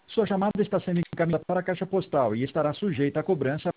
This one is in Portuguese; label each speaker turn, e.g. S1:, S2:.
S1: Sua chamada está sendo encaminhada para a caixa postal e estará sujeita à cobrança